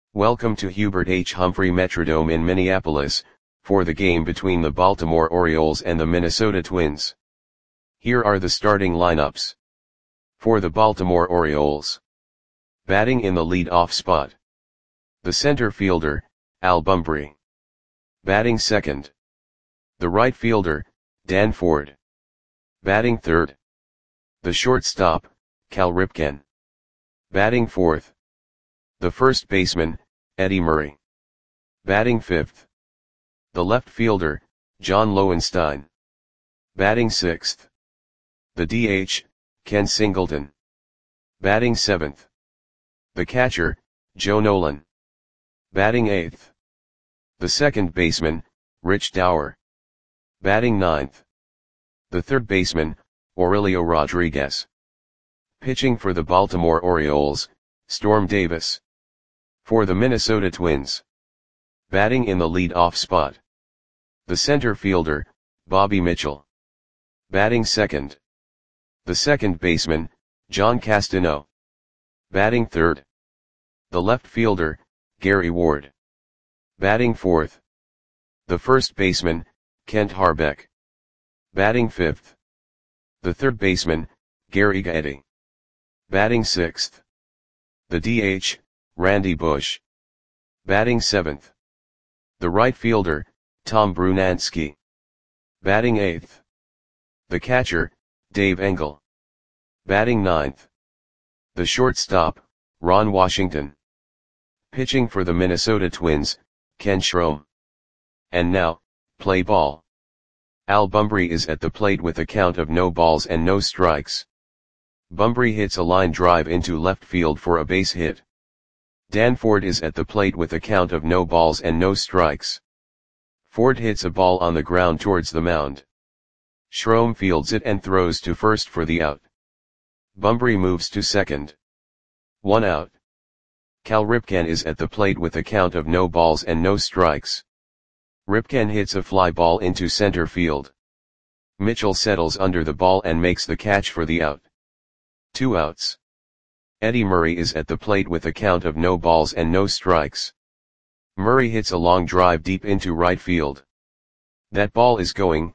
Welcome to Hubert H. Humphrey Metrodome in Minneapolis, for the game between the Baltimore Orioles and the Minnesota Twins. Here are the starting lineups. For the Baltimore Orioles. Batting in the lead-off spot. The center fielder, Al Bumbry. Batting second. The right fielder, Dan Ford. Batting third. The shortstop, Cal Ripken. Batting fourth. The first baseman, Eddie Murray. Batting fifth. The left fielder, John Lowenstein. Batting sixth. The DH, Ken Singleton. Batting seventh. The catcher, Joe Nolan. Batting eighth. The second baseman, Rich Dauer. Batting ninth. The third baseman, Aurelio Rodriguez. Pitching for the Baltimore Orioles, Storm Davis. For the Minnesota Twins. Batting in the lead-off spot. The center fielder, Bobby Mitchell. Batting second. The second baseman, John Castano. Batting third. The left fielder, Gary Ward. Batting fourth. The first baseman, Kent Harbeck. Batting fifth. The third baseman, Gary Gaetti. Batting sixth. The DH, Randy Bush. Batting seventh. The right fielder, Tom Brunansky. Batting eighth. The catcher, Dave Engel. Batting ninth. The shortstop, Ron Washington. Pitching for the Minnesota Twins, Ken Schrom. And now, play ball. Al Bumbry is at the plate with a count of no balls and no strikes. Bumbry hits a line drive into left field for a base hit. Dan Ford is at the plate with a count of no balls and no strikes. Ford hits a ball on the ground towards the mound. Schrom fields it and throws to first for the out. Bumbry moves to second. 1 out. Cal Ripken is at the plate with a count of no balls and no strikes. Ripken hits a fly ball into center field. Mitchell settles under the ball and makes the catch for the out. 2 outs. Eddie Murray is at the plate with a count of no balls and no strikes. Murray hits a long drive deep into right field. That ball is gone.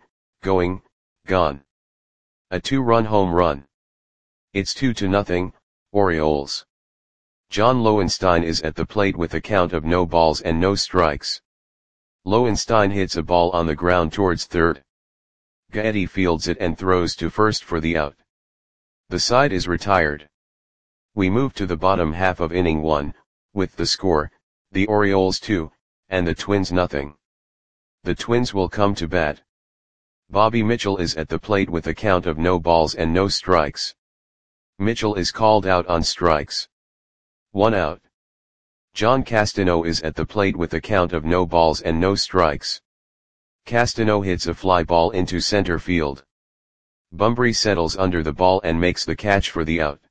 A 2-run home run. It's 2-0, Orioles. John Lowenstein is at the plate with a count of no balls and no strikes. Lowenstein hits a ball on the ground towards third. Gaetti fields it and throws to first for the out. The side is retired. We move to the bottom half of inning 1, with the score, the Orioles 2, and the Twins nothing. The Twins will come to bat. Bobby Mitchell is at the plate with a count of no balls and no strikes. Mitchell is called out on strikes. 1 out. John Castano is at the plate with a count of no balls and no strikes. Castano hits a fly ball into center field. Bumbry settles under the ball and makes the catch for the out.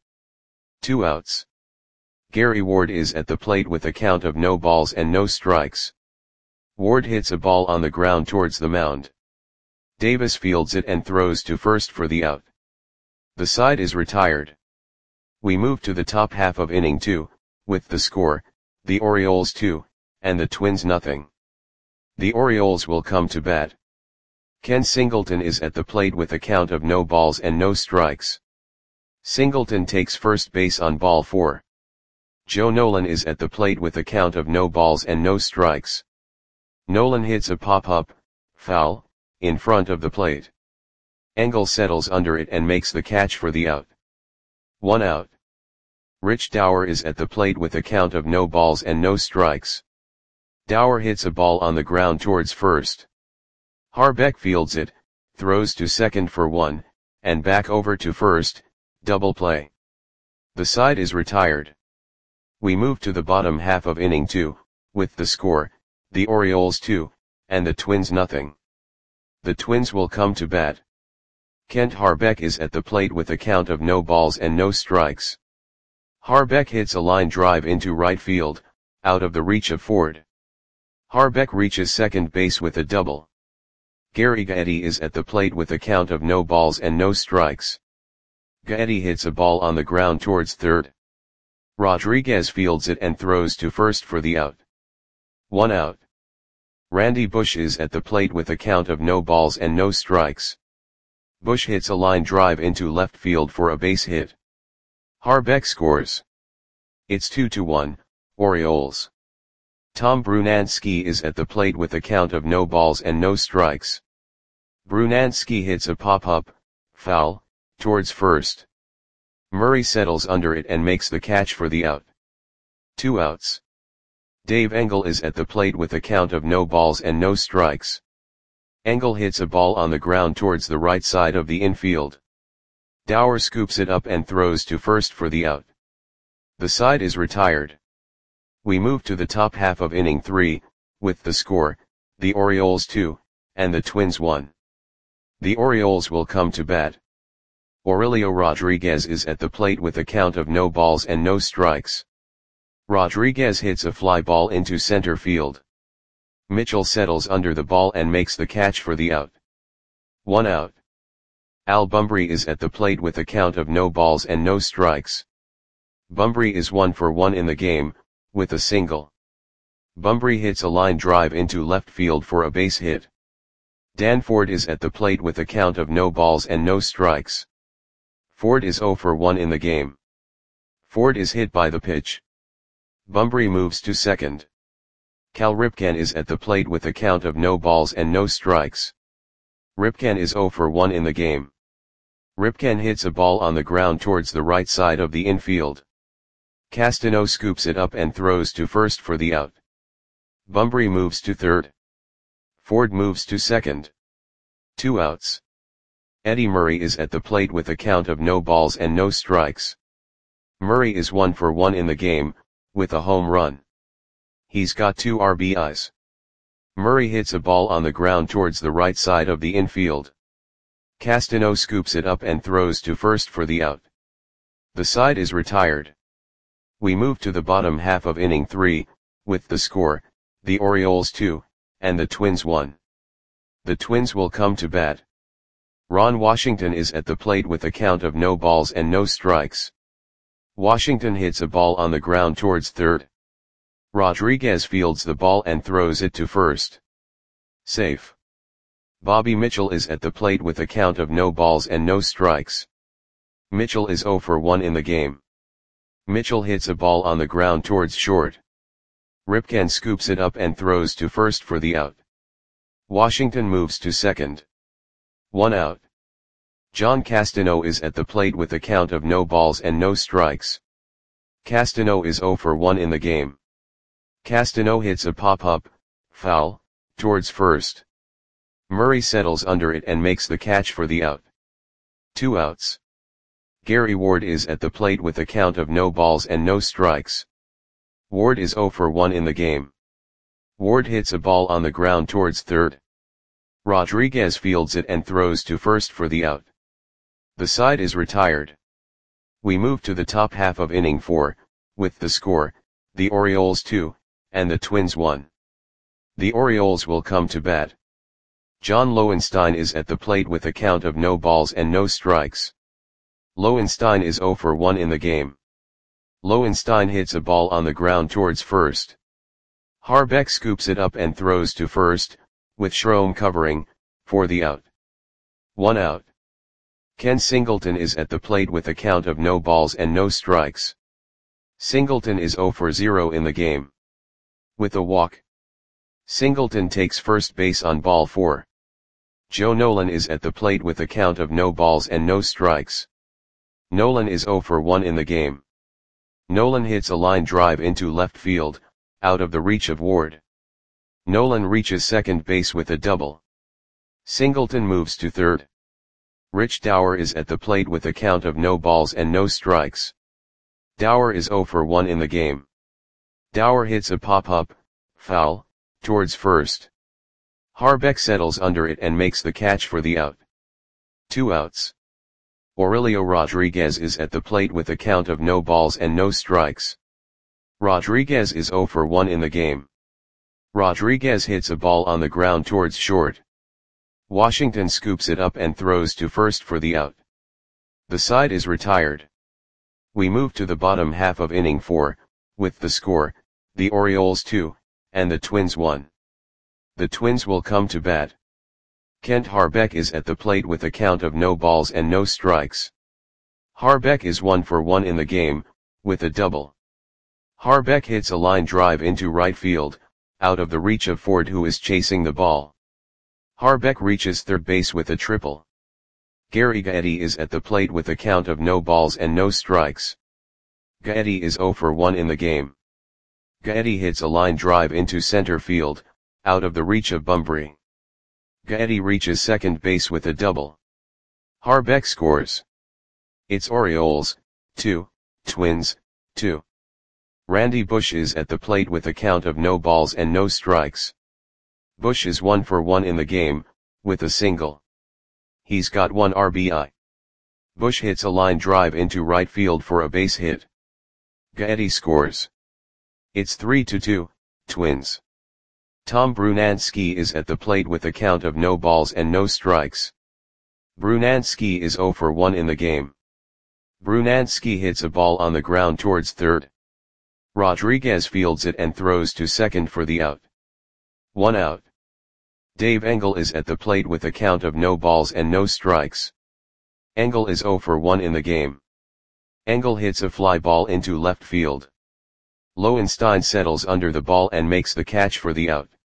2 outs. Gary Ward is at the plate with a count of no balls and no strikes. Ward hits a ball on the ground towards the mound. Davis fields it and throws to first for the out. The side is retired. We move to the top half of inning 2, with the score, the Orioles 2, and the Twins nothing. The Orioles will come to bat. Ken Singleton is at the plate with a count of no balls and no strikes. Singleton takes first base on ball 4. Joe Nolan is at the plate with a count of no balls and no strikes. Nolan hits a pop-up, foul, in front of the plate. Engel settles under it and makes the catch for the out. 1 out. Rich Dauer is at the plate with a count of no balls and no strikes. Dauer hits a ball on the ground towards first. Harbeck fields it, throws to second for 1, and back over to first, double play. The side is retired. We move to the bottom half of inning 2, with the score, the Orioles 2, and the Twins nothing. The Twins will come to bat. Kent Harbeck is at the plate with a count of no balls and no strikes. Harbeck hits a line drive into right field, out of the reach of Ford. Harbeck reaches second base with a double. Gary Gaetti is at the plate with a count of no balls and no strikes. Gaetti hits a ball on the ground towards third. Rodriguez fields it and throws to first for the out. 1 out. Randy Bush is at the plate with a count of no balls and no strikes. Bush hits a line drive into left field for a base hit. Harbeck scores. It's 2-1, Orioles. Tom Brunansky is at the plate with a count of no balls and no strikes. Brunansky hits a pop-up, foul, towards first. Murray settles under it and makes the catch for the out. 2 outs. Dave Engel is at the plate with a count of no balls and no strikes. Engel hits a ball on the ground towards the right side of the infield. Dower scoops it up and throws to first for the out. The side is retired. We move to the top half of inning 3, with the score, the Orioles 2, and the Twins 1. The Orioles will come to bat. Aurelio Rodriguez is at the plate with a count of no balls and no strikes. Rodriguez hits a fly ball into center field. Mitchell settles under the ball and makes the catch for the out. 1 out. Al Bumbry is at the plate with a count of no balls and no strikes. Bumbry is 1 for 1 in the game, with a single. Bumbry hits a line drive into left field for a base hit. Dan Ford is at the plate with a count of no balls and no strikes. Ford is 0 for 1 in the game. Ford is hit by the pitch. Bumbry moves to second. Cal Ripken is at the plate with a count of no balls and no strikes. Ripken is 0 for 1 in the game. Ripken hits a ball on the ground towards the right side of the infield. Castano scoops it up and throws to first for the out. Bumbry moves to third. Ford moves to second. 2 outs. Eddie Murray is at the plate with a count of no balls and no strikes. Murray is 1 for 1 in the game, with a home run. He's got 2 RBIs. Murray hits a ball on the ground towards the right side of the infield. Castano scoops it up and throws to first for the out. The side is retired. We move to the bottom half of inning 3, with the score, the Orioles 2, and the Twins 1. The Twins will come to bat. Ron Washington is at the plate with a count of no balls and no strikes. Washington hits a ball on the ground towards third. Rodriguez fields the ball and throws it to first. Safe. Bobby Mitchell is at the plate with a count of no balls and no strikes. Mitchell is 0 for 1 in the game. Mitchell hits a ball on the ground towards short. Ripken scoops it up and throws to first for the out. Washington moves to second. 1 out. John Castano is at the plate with a count of no balls and no strikes. Castano is 0 for 1 in the game. Castano hits a pop-up, foul, towards first. Murray settles under it and makes the catch for the out. 2 outs. Gary Ward is at the plate with a count of no balls and no strikes. Ward is 0 for 1 in the game. Ward hits a ball on the ground towards third. Rodriguez fields it and throws to first for the out. The side is retired. We move to the top half of inning 4, with the score, the Orioles 2, and the Twins 1. The Orioles will come to bat. John Lowenstein is at the plate with a count of no balls and no strikes. Lowenstein is 0 for 1 in the game. Lowenstein hits a ball on the ground towards first. Harbeck scoops it up and throws to first, with Schroem covering, for the out. 1 out. Ken Singleton is at the plate with a count of no balls and no strikes. Singleton is 0 for 0 in the game. With a walk. Singleton takes first base on ball 4. Joe Nolan is at the plate with a count of no balls and no strikes. Nolan is 0 for 1 in the game. Nolan hits a line drive into left field, out of the reach of Ward. Nolan reaches second base with a double. Singleton moves to third. Rich Dower is at the plate with a count of no balls and no strikes. Dower is 0 for 1 in the game. Dower hits a pop-up, foul, towards first. Harbeck settles under it and makes the catch for the out. 2 outs. Aurelio Rodriguez is at the plate with a count of no balls and no strikes. Rodriguez is 0 for 1 in the game. Rodriguez hits a ball on the ground towards short. Washington scoops it up and throws to first for the out. The side is retired. We move to the bottom half of inning 4, with the score, the Orioles 2, and the Twins 1. The Twins will come to bat. Kent Harbeck is at the plate with a count of no balls and no strikes. Harbeck is 1 for 1 in the game, with a double. Harbeck hits a line drive into right field, out of the reach of Ford, who is chasing the ball. Harbeck reaches third base with a triple. Gary Gaetti is at the plate with a count of no balls and no strikes. Gaetti is 0 for 1 in the game. Gaetti hits a line drive into center field, out of the reach of Bunbury. Gaetti reaches second base with a double. Harbeck scores. It's Orioles 2, Twins 2. Randy Bush is at the plate with a count of no balls and no strikes. Bush is 1 for 1 in the game, with a single. He's got 1 RBI. Bush hits a line drive into right field for a base hit. Gaetti scores. It's 3-2, Twins. Tom Brunansky is at the plate with a count of no balls and no strikes. Brunansky is 0 for 1 in the game. Brunansky hits a ball on the ground towards third. Rodriguez fields it and throws to second for the out. 1 out. Dave Engel is at the plate with a count of no balls and no strikes. Engel is 0 for 1 in the game. Engel hits a fly ball into left field. Lowenstein settles under the ball and makes the catch for the out.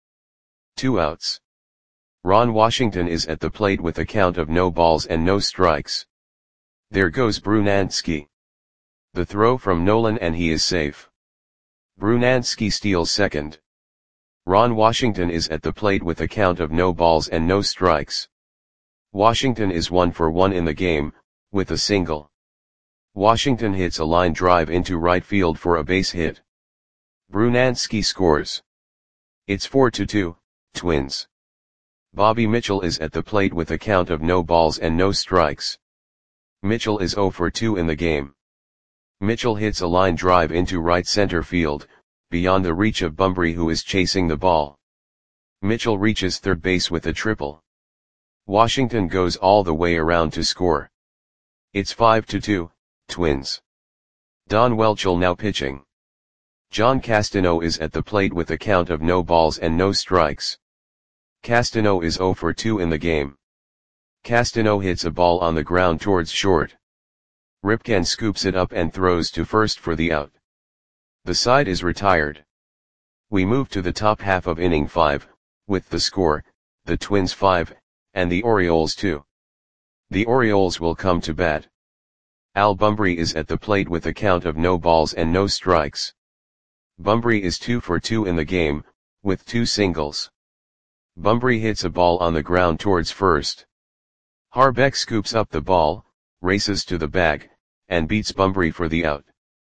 2 outs. Ron Washington is at the plate with a count of no balls and no strikes. There goes Brunansky. The throw from Nolan and he is safe. Brunansky steals second. Ron Washington is at the plate with a count of no balls and no strikes. Washington is 1 for 1 in the game, with a single. Washington hits a line drive into right field for a base hit. Brunansky scores. It's 4-2, Twins. Bobby Mitchell is at the plate with a count of no balls and no strikes. Mitchell is 0 for 2 in the game. Mitchell hits a line drive into right center field, beyond the reach of Bunbury, who is chasing the ball. Mitchell reaches third base with a triple. Washington goes all the way around to score. It's 5-2, Twins. Don Welchel now pitching. John Castano is at the plate with a count of no balls and no strikes. Castano is 0 for 2 in the game. Castano hits a ball on the ground towards short. Ripken scoops it up and throws to first for the out. The side is retired. We move to the top half of inning 5, with the score, the Twins 5, and the Orioles 2. The Orioles will come to bat. Al Bunbury is at the plate with a count of no balls and no strikes. Bunbury is 2 for 2 in the game, with 2 singles. Bunbury hits a ball on the ground towards first. Harbeck scoops up the ball, races to the bag, and beats Bunbury for the out.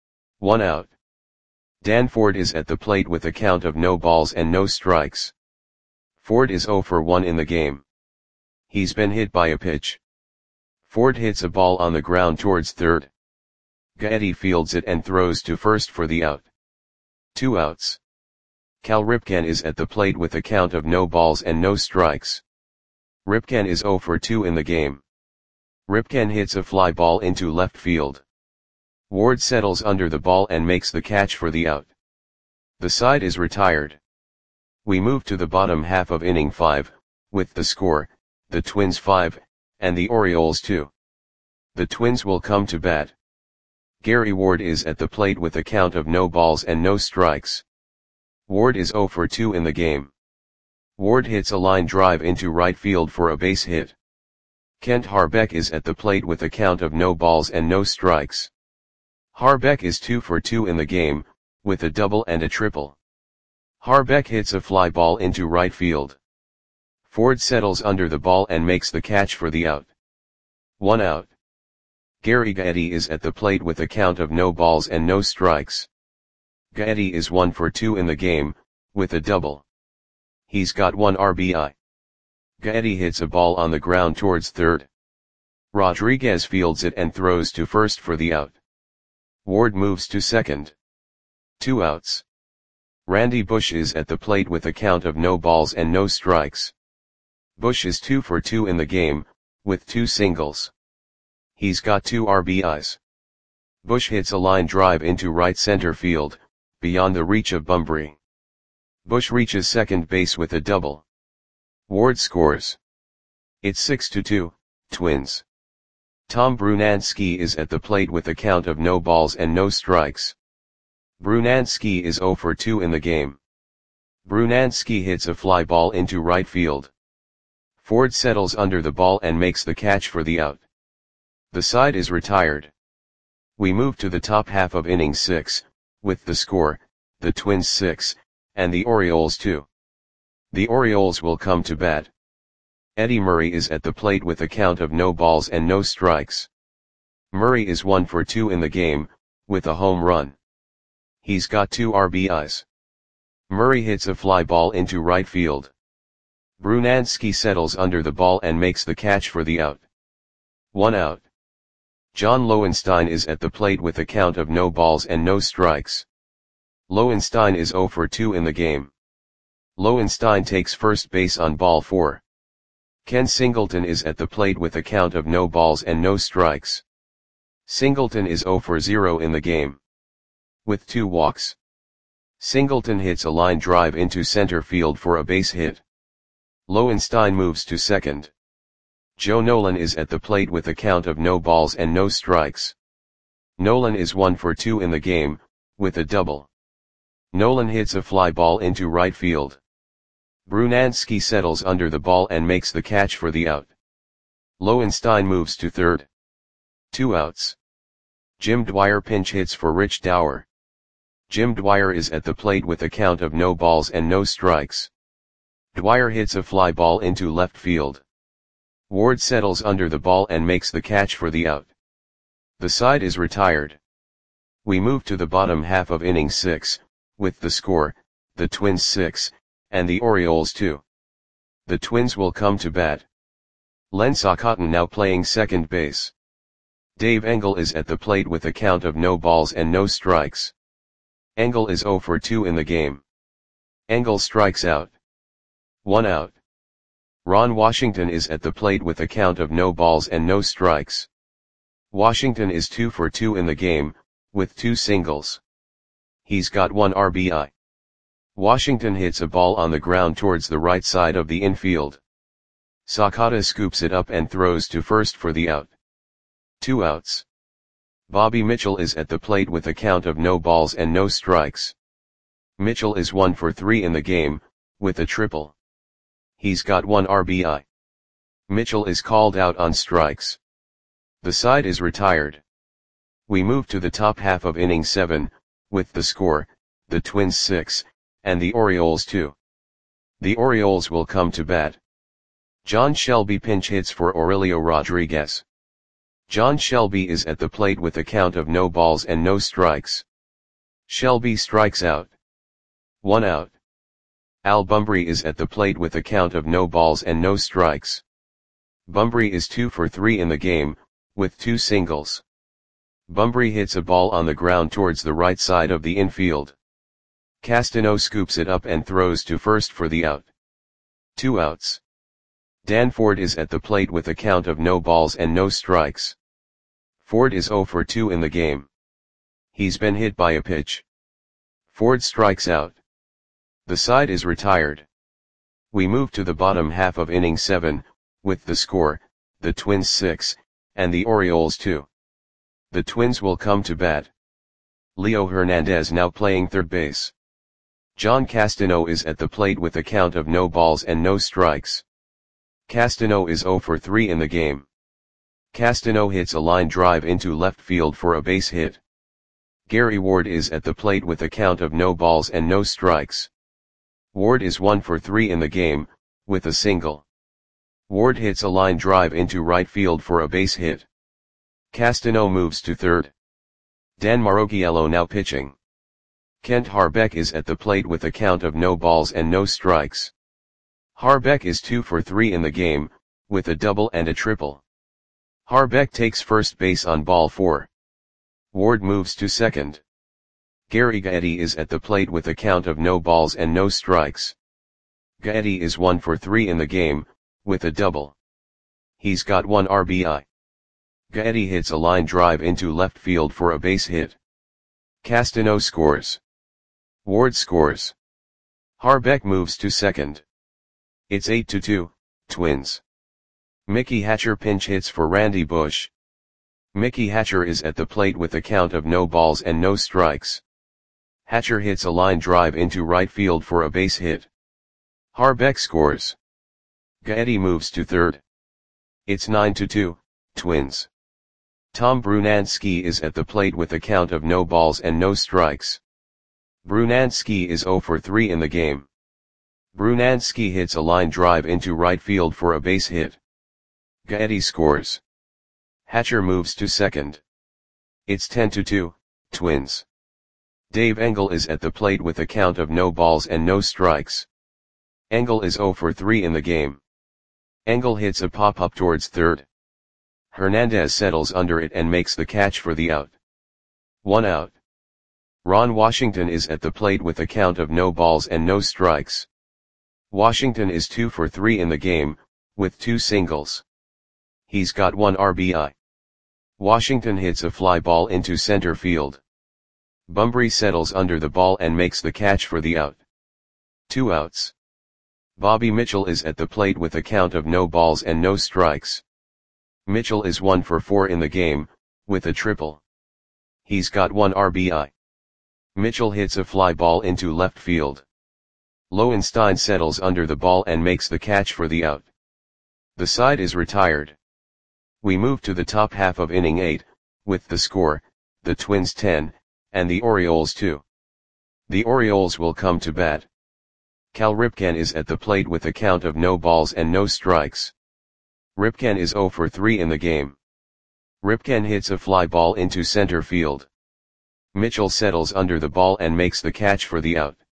1 out. Dan Ford is at the plate with a count of no balls and no strikes. Ford is 0 for 1 in the game. He's been hit by a pitch. Ford hits a ball on the ground towards third. Gaetti fields it and throws to first for the out. 2 outs. Cal Ripken is at the plate with a count of no balls and no strikes. Ripken is 0 for 2 in the game. Ripken hits a fly ball into left field. Ward settles under the ball and makes the catch for the out. The side is retired. We move to the bottom half of inning 5, with the score, the Twins 5, and the Orioles 2. The Twins will come to bat. Gary Ward is at the plate with a count of no balls and no strikes. Ward is 0 for 2 in the game. Ward hits a line drive into right field for a base hit. Kent Harbeck is at the plate with a count of no balls and no strikes. Harbeck is 2 for 2 in the game, with a double and a triple. Harbeck hits a fly ball into right field. Ford settles under the ball and makes the catch for the out. 1 out. Gary Gaetti is at the plate with a count of no balls and no strikes. Gaetti is 1 for 2 in the game, with a double. He's got 1 RBI. Gaetti hits a ball on the ground towards third. Rodriguez fields it and throws to first for the out. Ward moves to second. 2 outs. Randy Bush is at the plate with a count of no balls and no strikes. Bush is 2 for 2 in the game, with 2 singles. He's got 2 RBIs. Bush hits a line drive into right center field, beyond the reach of Bunbury. Bush reaches second base with a double. Ward scores. It's 6-2, Twins. Tom Brunansky is at the plate with a count of no balls and no strikes. Brunansky is 0 for 2 in the game. Brunansky hits a fly ball into right field. Ford settles under the ball and makes the catch for the out. The side is retired. We move to the top half of inning 6, with the score, the Twins 6, and the Orioles 2. The Orioles will come to bat. Eddie Murray is at the plate with a count of no balls and no strikes. Murray is 1 for 2 in the game, with a home run. He's got 2 RBIs. Murray hits a fly ball into right field. Brunansky settles under the ball and makes the catch for the out. 1 out. John Lowenstein is at the plate with a count of no balls and no strikes. Lowenstein is 0 for 2 in the game. Lowenstein takes first base on ball 4. Ken Singleton is at the plate with a count of no balls and no strikes. Singleton is 0 for 0 in the game. With 2 walks. Singleton hits a line drive into center field for a base hit. Lowenstein moves to second. Joe Nolan is at the plate with a count of no balls and no strikes. Nolan is 1 for 2 in the game, with a double. Nolan hits a fly ball into right field. Brunansky settles under the ball and makes the catch for the out. Lowenstein moves to third. 2 outs. Jim Dwyer pinch hits for Rich Dower. Jim Dwyer is at the plate with a count of no balls and no strikes. Dwyer hits a fly ball into left field. Ward settles under the ball and makes the catch for the out. The side is retired. We move to the bottom half of inning 6, with the score, the Twins 6, and the Orioles 2. The Twins will come to bat. Len Socotton now playing second base. Dave Engel is at the plate with a count of no balls and no strikes. Engel is 0 for 2 in the game. Engel strikes out. 1 out. Ron Washington is at the plate with a count of no balls and no strikes. Washington is 2 for 2 in the game, with 2 singles. He's got 1 RBI. Washington hits a ball on the ground towards the right side of the infield. Sakata scoops it up and throws to first for the out. 2 outs. Bobby Mitchell is at the plate with a count of no balls and no strikes. Mitchell is 1 for 3 in the game, with a triple. He's got 1 RBI. Mitchell is called out on strikes. The side is retired. We move to the top half of inning 7, with the score, the Twins 6, and the Orioles 2. The Orioles will come to bat. John Shelby pinch hits for Aurelio Rodriguez. John Shelby is at the plate with a count of no balls and no strikes. Shelby strikes out. 1 out. Al Bunbury is at the plate with a count of no balls and no strikes. Bunbury is 2 for 3 in the game, with 2 singles. Bunbury hits a ball on the ground towards the right side of the infield. Castano scoops it up and throws to first for the out. 2 outs. Dan Ford is at the plate with a count of no balls and no strikes. Ford is 0 for 2 in the game. He's been hit by a pitch. Ford strikes out. The side is retired. We move to the bottom half of inning 7, with the score, the Twins 6, and the Orioles 2. The Twins will come to bat. Leo Hernandez now playing third base. John Castano is at the plate with a count of no balls and no strikes. Castano is 0 for 3 in the game. Castano hits a line drive into left field for a base hit. Gary Ward is at the plate with a count of no balls and no strikes. Ward is 1 for 3 in the game, with a single. Ward hits a line drive into right field for a base hit. Castano moves to third. Dan Maroghiello now pitching. Kent Harbeck is at the plate with a count of no balls and no strikes. Harbeck is 2 for 3 in the game, with a double and a triple. Harbeck takes first base on ball 4. Ward moves to second. Gary Gaetti is at the plate with a count of no balls and no strikes. Gaetti is 1 for 3 in the game, with a double. He's got 1 RBI. Gaetti hits a line drive into left field for a base hit. Castano scores. Ward scores. Harbeck moves to second. It's 8-2, Twins. Mickey Hatcher pinch hits for Randy Bush. Mickey Hatcher is at the plate with a count of no balls and no strikes. Hatcher hits a line drive into right field for a base hit. Harbeck scores. Gaetti moves to third. It's 9-2, Twins. Tom Brunansky is at the plate with a count of no balls and no strikes. Brunansky is 0 for 3 in the game. Brunansky hits a line drive into right field for a base hit. Gaetti scores. Hatcher moves to second. It's 10-2, Twins. Dave Engel is at the plate with a count of no balls and no strikes. Engel is 0 for 3 in the game. Engel hits a pop-up towards third. Hernandez settles under it and makes the catch for the out. 1 out. Ron Washington is at the plate with a count of no balls and no strikes. Washington is 2 for 3 in the game, with 2 singles. He's got 1 RBI. Washington hits a fly ball into center field. Bunbury settles under the ball and makes the catch for the out. 2 outs. Bobby Mitchell is at the plate with a count of no balls and no strikes. Mitchell is 1 for 4 in the game, with a triple. He's got 1 RBI. Mitchell hits a fly ball into left field. Lowenstein settles under the ball and makes the catch for the out. The side is retired. We move to the top half of inning 8, with the score, the Twins 10, and the Orioles 2. The Orioles will come to bat. Cal Ripken is at the plate with a count of no balls and no strikes. Ripken is 0 for 3 in the game. Ripken hits a fly ball into center field. Mitchell settles under the ball and makes the catch for the out.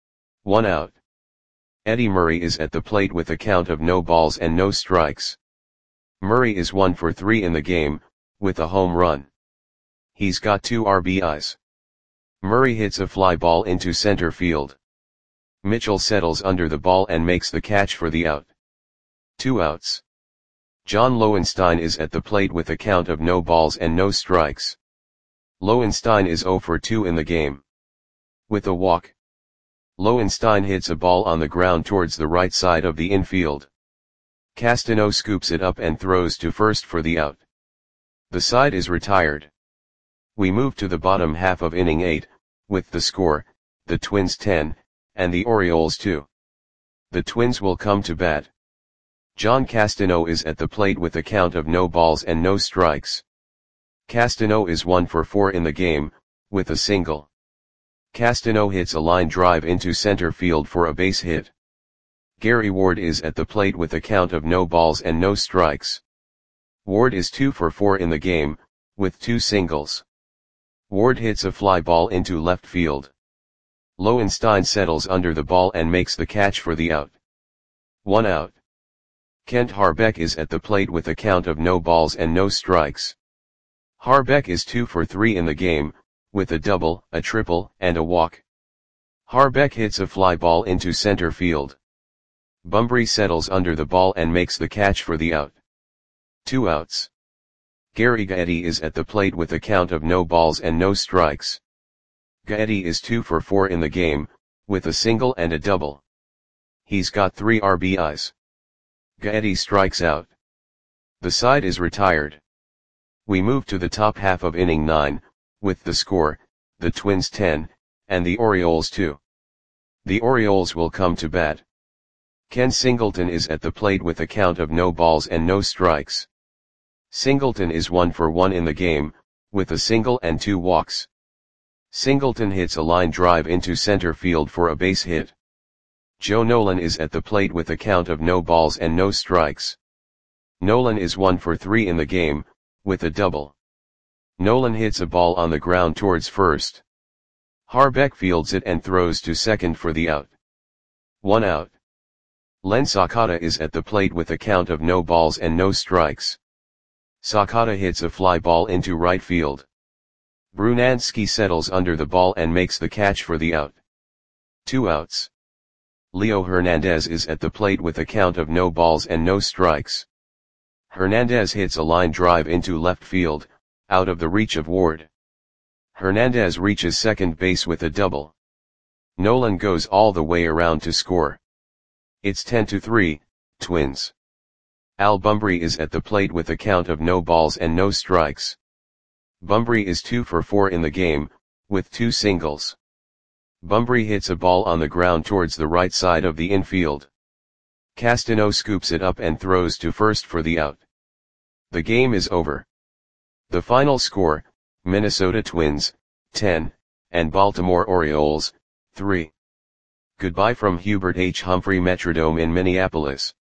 1 out. Eddie Murray is at the plate with a count of no balls and no strikes. Murray is 1 for 3 in the game, with a home run. He's got 2 RBIs. Murray hits a fly ball into center field. Mitchell settles under the ball and makes the catch for the out. 2 outs. John Lowenstein is at the plate with a count of no balls and no strikes. Lowenstein is 0 for 2 in the game. With a walk. Lowenstein hits a ball on the ground towards the right side of the infield. Castano scoops it up and throws to first for the out. The side is retired. We move to the bottom half of inning 8, with the score, the Twins 10, and the Orioles 2. The Twins will come to bat. John Castano is at the plate with a count of no balls and no strikes. Castano is 1 for 4 in the game, with a single. Castano hits a line drive into center field for a base hit. Gary Ward is at the plate with a count of no balls and no strikes. Ward is 2 for 4 in the game, with 2 singles. Ward hits a fly ball into left field. Lowenstein settles under the ball and makes the catch for the out. 1 out. Kent Harbeck is at the plate with a count of no balls and no strikes. Harbeck is 2 for 3 in the game, with a double, a triple, and a walk. Harbeck hits a fly ball into center field. Bunbury settles under the ball and makes the catch for the out. 2 outs. Gary Gaetti is at the plate with a count of no balls and no strikes. Gaetti is 2 for 4 in the game, with a single and a double. He's got 3 RBIs. Gaetti strikes out. The side is retired. We move to the top half of inning 9, with the score, the Twins 10, and the Orioles 2. The Orioles will come to bat. Ken Singleton is at the plate with a count of no balls and no strikes. Singleton is 1 for 1 in the game, with a single and 2 walks. Singleton hits a line drive into center field for a base hit. Joe Nolan is at the plate with a count of no balls and no strikes. Nolan is 1 for 3 in the game, with a double. Nolan hits a ball on the ground towards first. Harbeck fields it and throws to second for the out. 1 out. Len Sakata is at the plate with a count of no balls and no strikes. Sakata hits a fly ball into right field. Brunansky settles under the ball and makes the catch for the out. 2 outs. Leo Hernandez is at the plate with a count of no balls and no strikes. Hernandez hits a line drive into left field, out of the reach of Ward. Hernandez reaches second base with a double. Nolan goes all the way around to score. It's 10-3, Twins. Al Bumbry is at the plate with a count of no balls and no strikes. Bumbry is 2 for 4 in the game, with 2 singles. Bumbry hits a ball on the ground towards the right side of the infield. Castano scoops it up and throws to first for the out. The game is over. The final score, Minnesota Twins, 10, and Baltimore Orioles, 3. Goodbye from Hubert H. Humphrey Metrodome in Minneapolis.